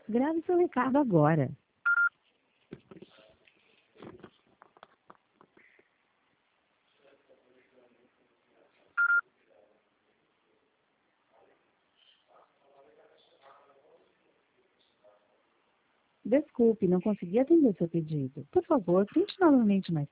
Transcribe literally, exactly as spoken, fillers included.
Grave seu recado agora. Desculpe, não consegui atender seu pedido. Por favor, tente novamente mais